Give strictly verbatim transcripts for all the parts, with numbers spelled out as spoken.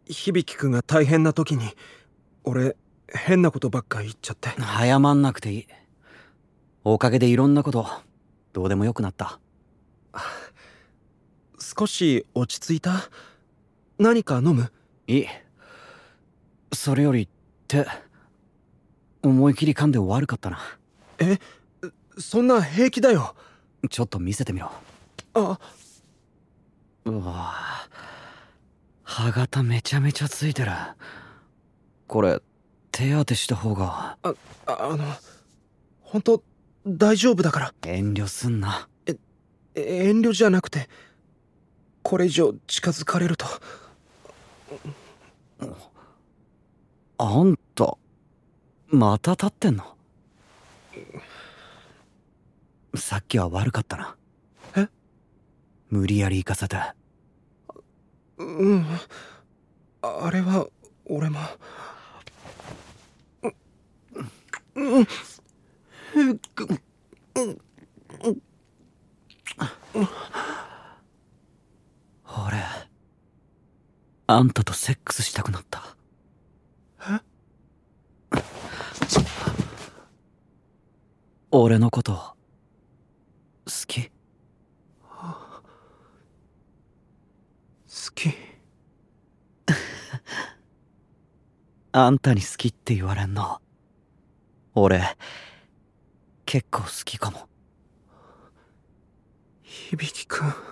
響くんが大変な時に俺変なことばっか言っちゃって。 謝んなくていい。おかげでいろんなことどうでもよくなった。 少し落ち着いた？何か飲む？ いい。それより手思い切り噛んで悪かったな。 え、そんな平気だよ。 ちょっと見せてみろ。 あ、 うわ、歯型めちゃめちゃついてる。これ手当てした方が。 あ、あの本当大丈夫だから。 遠慮すんな。 え、遠慮じゃなくて、これ以上近づかれると。 あんたまた立ってんの？さっきは悪かったな。 え？無理やり行かせて。 うん、あれは俺も。うん、 俺あんたとセックスしたくなった。 え？ 俺のこと好き？好き。 あんたに好きって言われんの俺結構好きかも。 響くん、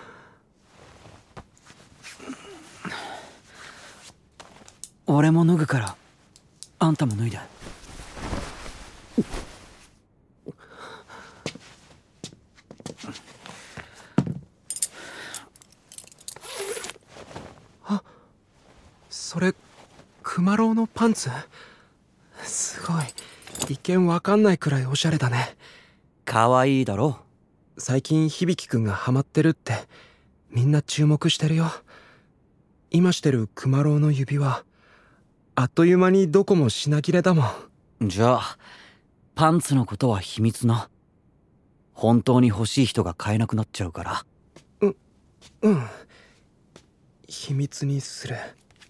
俺も脱ぐからあんたも脱いで。 あ、それクマロウのパンツ？すごい、一見わかんないくらいおしゃれだね。 かわいいだろ。 最近響くんがハマってるってみんな注目してるよ。今してるクマロウの指輪、あっという間にどこも品切れだもん。 じゃあパンツのことは秘密な。本当に欲しい人が買えなくなっちゃうから。 ううん秘密にする。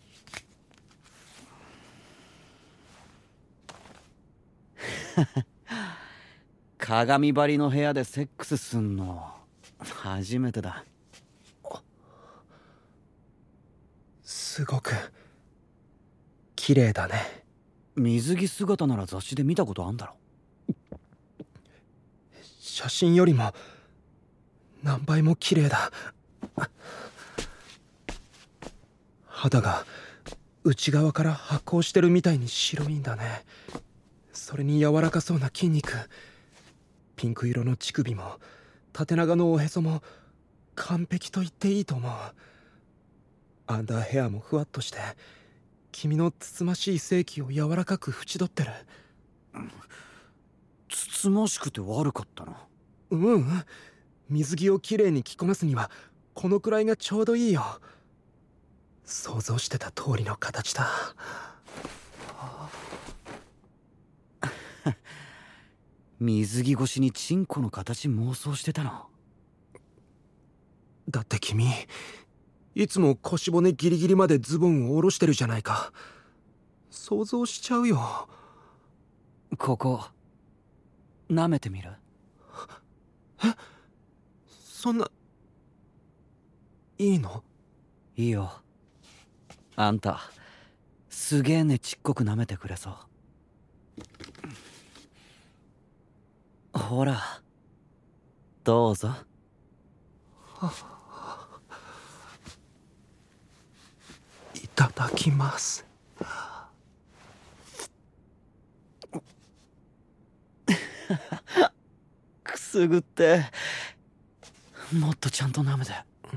鏡張りの部屋でセックスすんの初めてだ。 すごく綺麗だね。 水着姿なら雑誌で見たことあんだろ。 写真よりも何倍も綺麗だ。肌が内側から発光してるみたいに白いんだね。それに柔らかそうな筋肉、ピンク色の乳首も縦長のおへそも完璧と言っていいと思う。アンダーヘアもふわっとして君のつつましい性器を柔らかく縁取ってる。 つつましくて悪かったな。 うんうん、水着をきれいに着こなすにはこのくらいがちょうどいいよ。想像してた通りの形だ。 水着越しにチンコの形妄想してたの？ だって君いつも腰骨ギリギリまでズボンを下ろしてるじゃないか。想像しちゃうよ。 ここ舐めてみる？ え、そんないいの？ いいよ。あんたすげえねちっこく舐めてくれそう。ほらどうぞ。 いただきます。 くすぐってもっとちゃんと舐めて。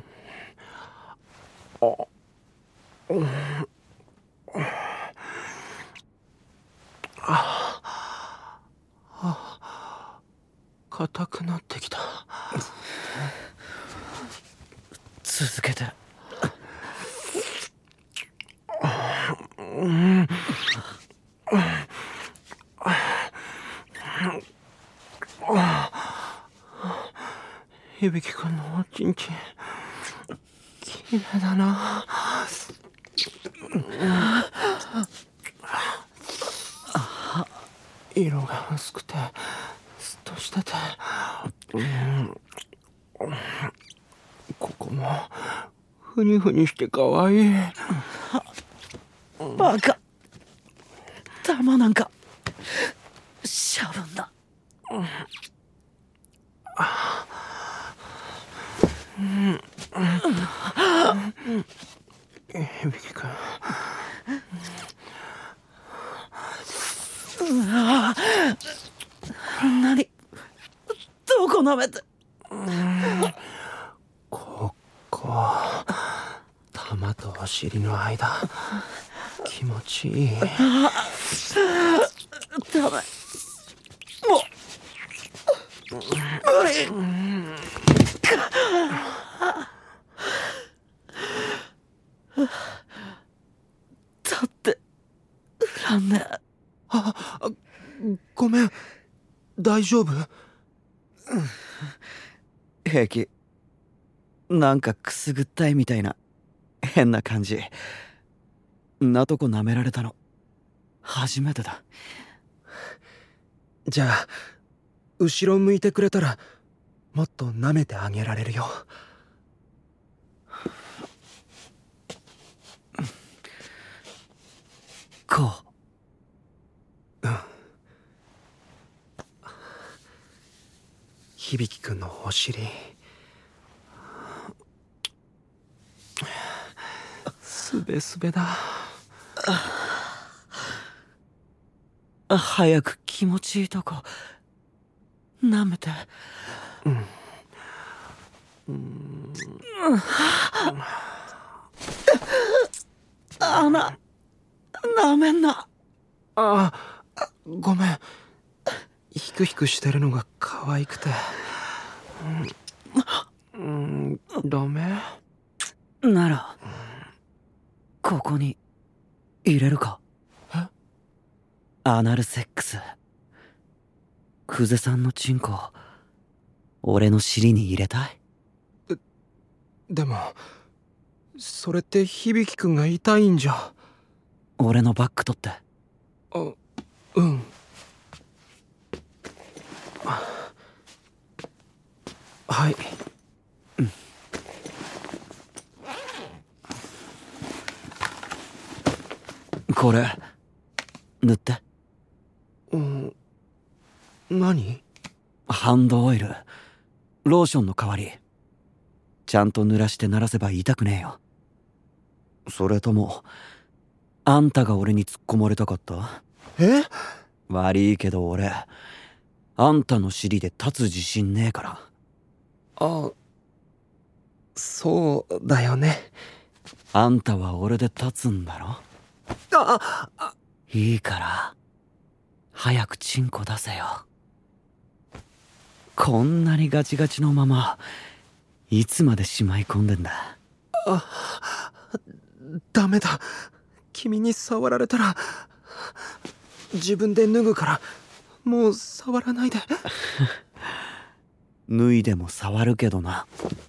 硬くなってきた。 続けて。 響くんのおちんちん綺麗だな。 色が薄くてスッとしてて、うん、ここもふにふにしてかわいい。 バカ、玉なんかしゃぶんだ。 響くん、 何、どこ舐めて。 ここ、玉とお尻の間、気持ちいい。 ダメ、もう無理。だってらんねえ。 あ、ごめん、大丈夫？ 平気。なんかくすぐったいみたいな変な感じ。んなとこ舐められたの初めてだ。 じゃあ後ろ向いてくれたらもっと舐めてあげられるよ。 こう。うん。響くんのお尻、すべすべだ。 早く気持ちいいとこ舐めて。 うん。うん。 穴舐めんな。 ああ、ごめん。ヒクヒクしてるのが可愛くて。うん、ダメ？ ならここに入れるか。 え？ アナルセックス。久世さんのチンコ俺の尻に入れたい？ で、でもそれって響くんが痛いんじゃ。 俺のバッグ取って。 あ、うん。はい。 うん。これ塗って。 うん。何？ ハンドオイル、ローションの代わり。ちゃんと濡らして鳴らせば痛くねえよ。それともあんたが俺に突っ込まれたかった？ え？ 悪いけど俺あんたの尻で立つ自信ねえから。 あ、そうだよね。 あんたは俺で立つんだろ。 ああ、 いいから早くチンコ出せよ。こんなにガチガチのままいつまでしまい込んでんだ。 あ、ダメだ。君に触られたら自分で脱ぐから、もう触らないで。 脱いでも触るけどな。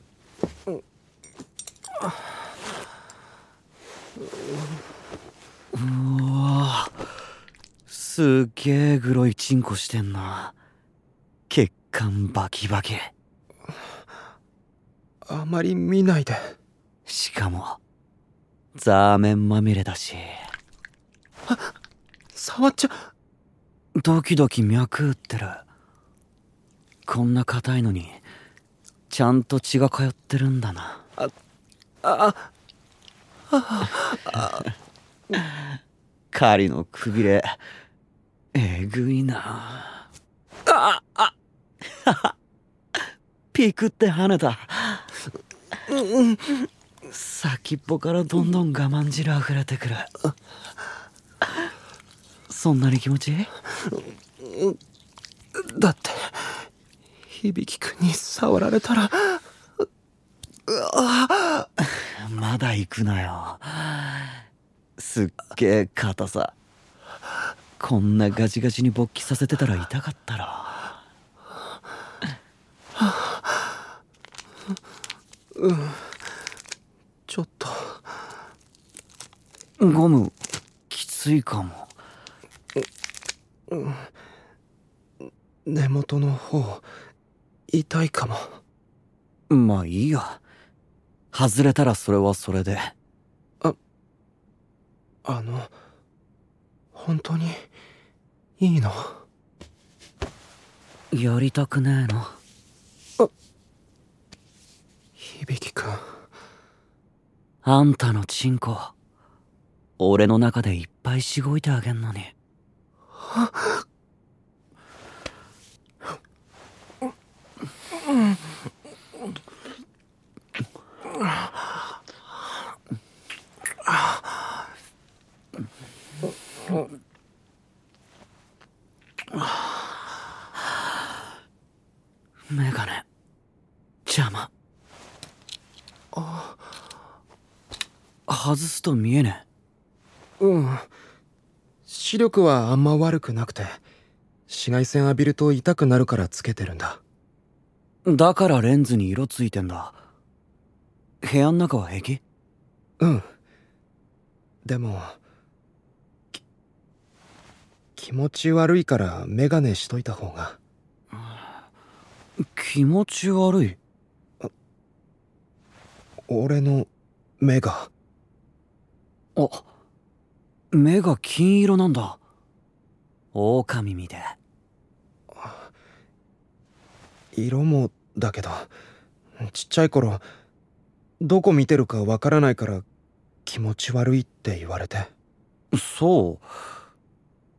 うわ、すっげえグロいチンコしてんな。血管バキバキ。 あまり見ないで。 しかもザーメンまみれだし。 あ、触っちゃ。 ドキドキ脈打ってる。こんな硬いのにちゃんと血が通ってるんだな。 あ、あ、あ、あ、 狩りのくびれえぐいな。 あ、あ、 ピクって跳ねた。 うん、 先っぽからどんどん我慢汁溢れてくる。そんなに気持ちいい？ だって響くんに触られたら。 まだ行くなよ。すっげえ硬さ。こんなガチガチに勃起させてたら痛かったろ。 うん、ちょっと。 ゴムきついかも。 根元の方痛いかも。 まあいいや。外れたらそれはそれで。 ああの本当にいいの？ やりたくねえの？ あ、響くん。 あんたのチンコ俺の中でいっぱいしごいてあげんのに。メガネ邪魔。外すと見えねえ。うん、視力はあんま悪くなくて、紫外線浴びると痛くなるからつけてるんだ。 だからレンズに色ついてんだ。部屋ん中は平気？ うん。でもき気持ち悪いからメガネしといた方が。 気持ち悪い？ 俺の目が。 あ、目が金色なんだ。狼みてえ。 色もだけど、ちっちゃい頃どこ見てるかわからないから気持ち悪いって言われて。 そう。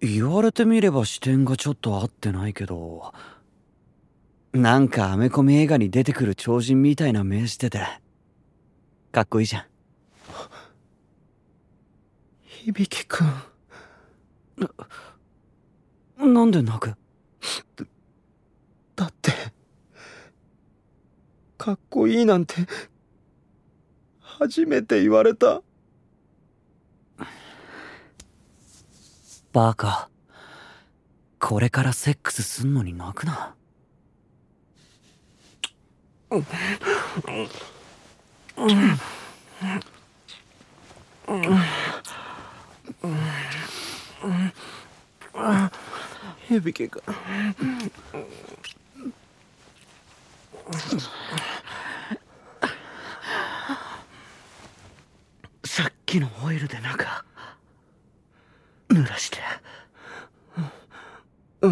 言われてみれば視点がちょっと合ってないけど、なんかアメコミ映画に出てくる超人みたいな目しててかっこいいじゃん。 響くん。 な、なんで泣く？ だってかっこいいなんて初めて言われた。 バカ、これからセックスすんのに泣くな。 響くん。 さっきのオイルで中濡らして。 うん。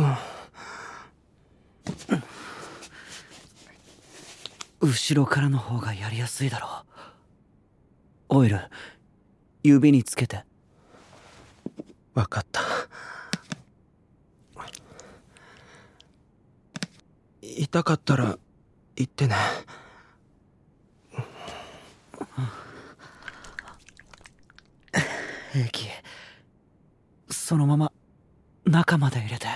後ろからの方がやりやすいだろう。オイル指につけて。 わかった。痛かったら言ってね。 平気。そのまま中まで入れて。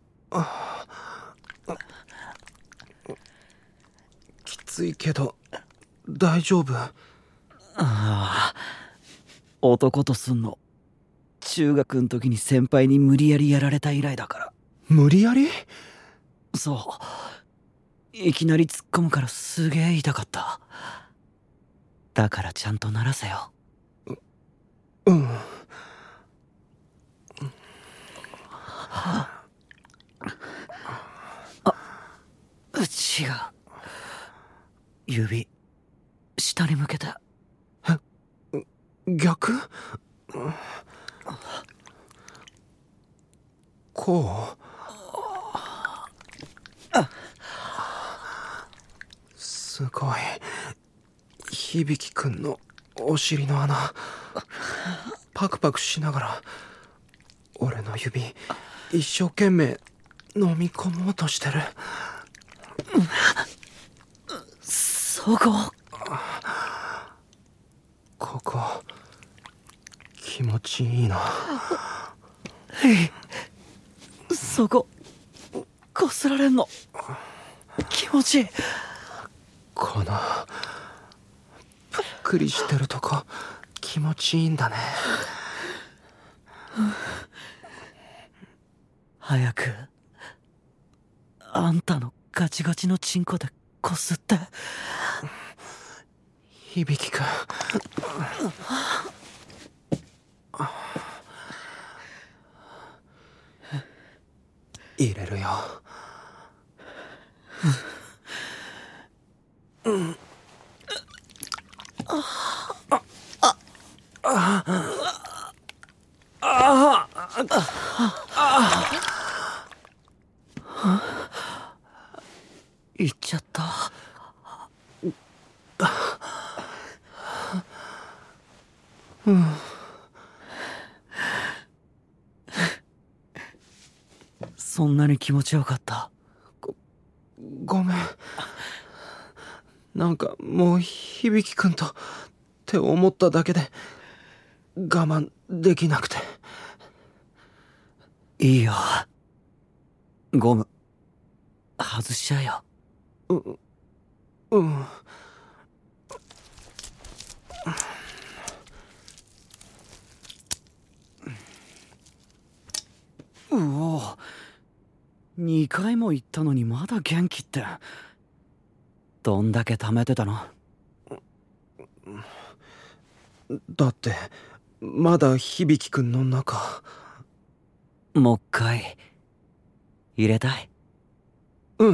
きついけど大丈夫？ ああ、男とすんの中学ん時に先輩に無理やりやられた以来だから。 無理やり？ そう、いきなり突っ込むからすげえ痛かった。だからちゃんと鳴らせよ。 ううんあ、違う。指下に向けて。 え、逆？こう？すごい。響くんのお尻の穴パクパクしながら俺の指一生懸命飲み込もうとしてる。 そこここ気持ちいいな。 そここすられんの気持ちいい。 このぷっくりしてるとこ気持ちいいんだね。 早くあんたのガチガチのチンコでこすって。 響くん。 入れるよ。うん。ああああああ行っちゃった。 うん。 そんなに気持ちよかった。 ご、ごめん。なんかもう響くんとって思っただけで我慢できなくて。 いいよ。ゴム外しちゃえよ。 ううんうお、にかいも行ったのにまだ元気って。どんだけ貯めてたの？ だってまだ響くんの中。 もう一回入れたい。 うん。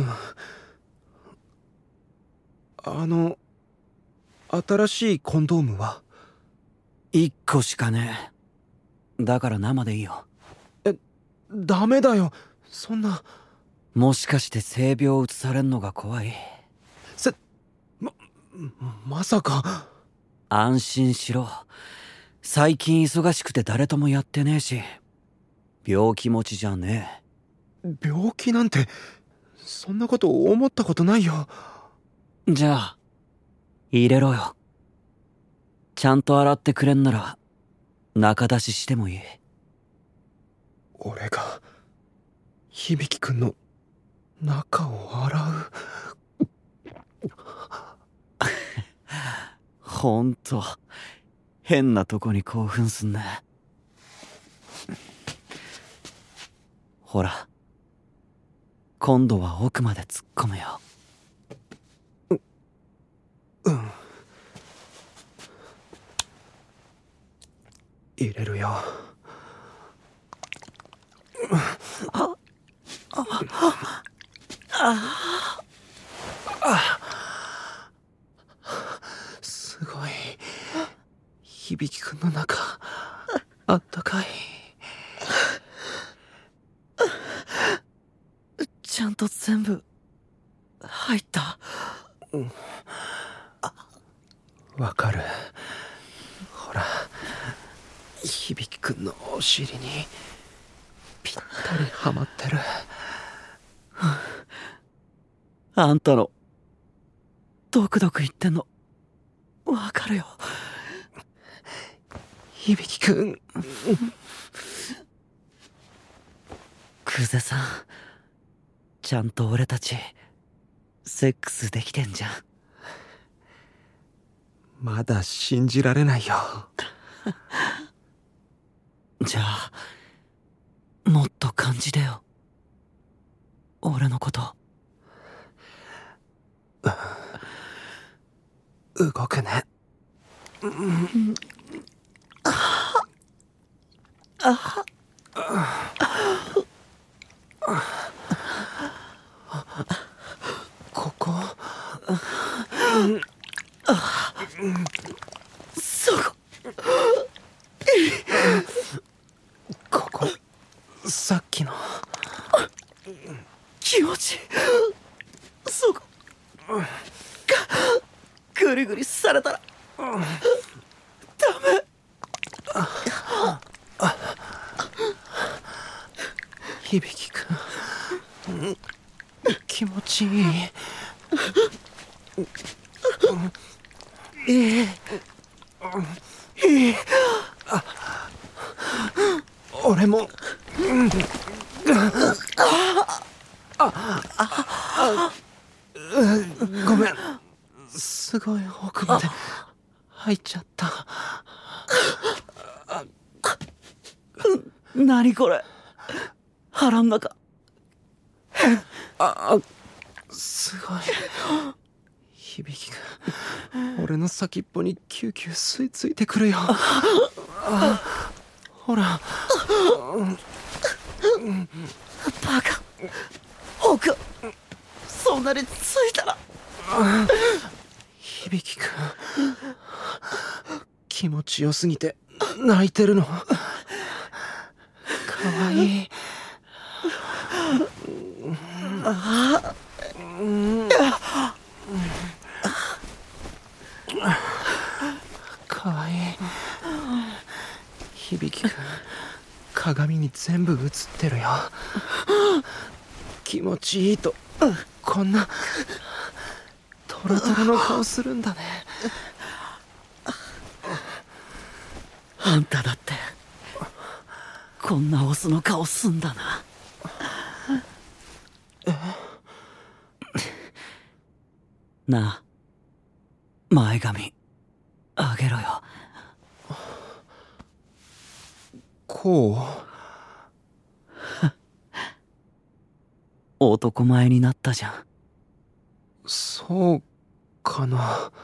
あの新しいコンドームは？ 一個しかねえ。だから生でいいよ。 え、ダメだよそんな。 もしかして性病移されんのが怖い？ せままさか。 安心しろ。最近忙しくて誰ともやってねえし、病気持ちじゃねえ。病気なんてそんなこと思ったことないよ。 じゃあ入れろよ。ちゃんと洗ってくれんなら中出ししてもいい。 俺が響くんの中を洗う？ ほんと変なとこに興奮すんね。ほら今度は奥まで突っ込むよ。 ううん入れるよ。ああああすごい。響くんの中あったかい。 ちゃんと全部入った。 うんわかる。ほら響くんのお尻にぴったりはまってる。 あんたのドクドク言ってんのわかるよ。 響くんクゼさん、ちゃんと俺たちセックスできてんじゃん。 まだ信じられないよ。 じゃあもっと感じてよ俺のこと。 動くね。うん、ああここ、 そこここさっきの気持ちいい。そこグリグリされたらダメ。 響くん気持ちいい。 いいいい。 俺もごめんすごい奥まで入っちゃった。 何これ腹ん中あすごい。響く俺の先っぽにキューキュー吸い付いてくるよ。あほらバカ僕そんなについたら。 響くん気持ちよすぎて泣いてるの。かわいい。 あかわいい。響くん鏡に全部映ってるよ。気持ちいいとこんなトロトロの顔するんだね。 あんただってこんなオスの顔すんだな。なあ前髪あげろよ。 こう男前になったじゃん。 そうかな。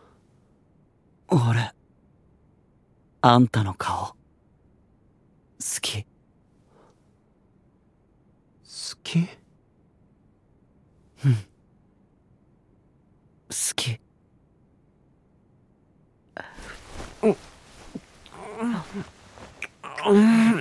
俺あんたの顔好き。 好き？ うん好き。 うんうん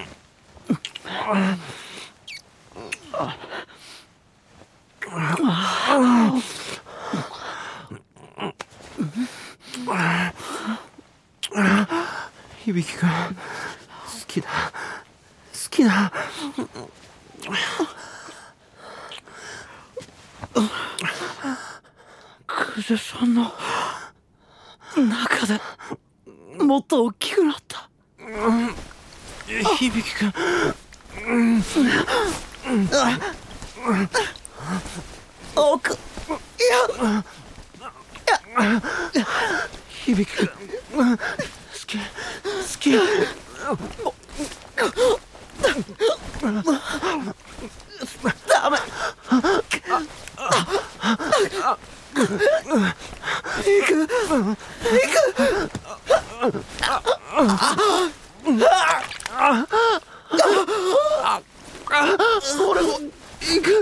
響くん好きだ好きだ。 久世さんの中でもっと大きくなった。 響くん奥いや響くん好き好き。 ダメ。行く行く。 俺も行く。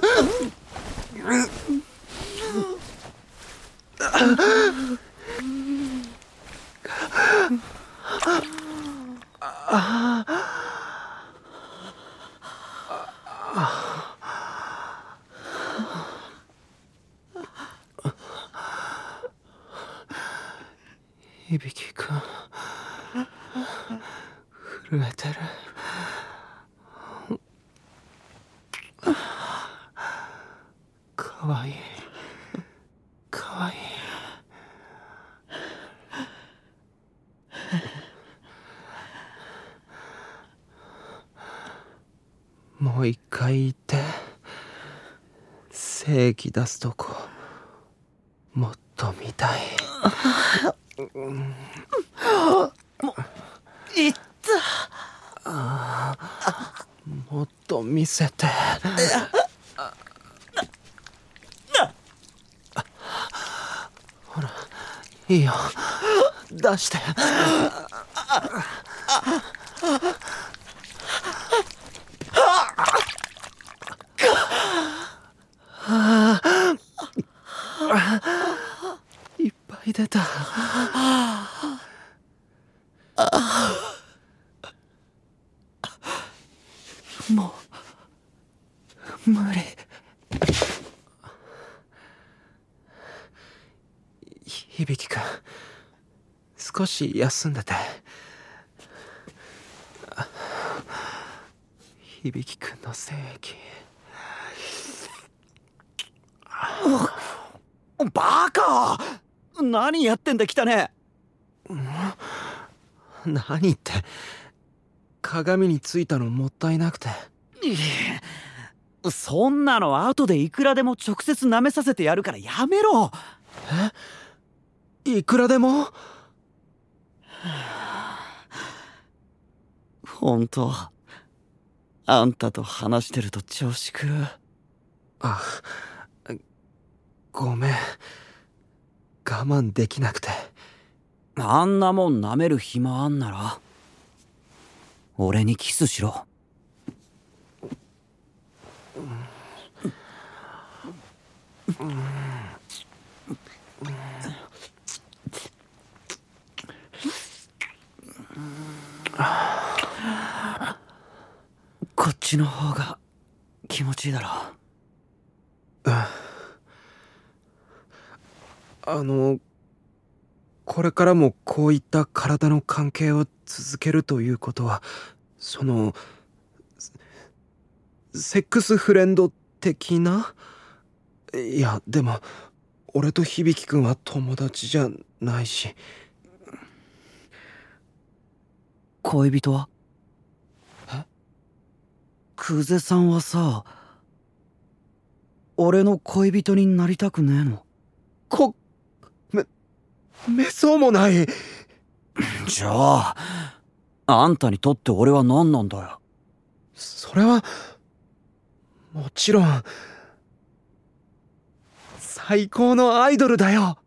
響くん震えてる。かわいいかわいい。もう一回言って。正義出すとこもっと見たい。 もいった。 もっと見せて。ほらいいよ出して。いっぱい出た。 もう無理。 響くん少し休んでて。響くんの精液。 バカ！何やってんだ汚ね。 何って鏡についたのもったいなくて。 そんなの後でいくらでも直接舐めさせてやるからやめろ。 え？いくらでも？ 本当あんたと話してると調子狂う。 あ、ごめん我慢できなくて。 あんなもん舐める暇あんなら俺にキスしろ。 こっちの方が気持ちいいだろ。 あのこれからもこういった体の関係を続けるということは、そのセックスフレンド的な？いやでも俺と響くんは友達じゃないし。 恋人は？ え？ 久世さんはさ、俺の恋人になりたくねえの？ こめめそうもない。 じゃああんたにとって俺は何なんだよ。 それはもちろん最高のアイドルだよ。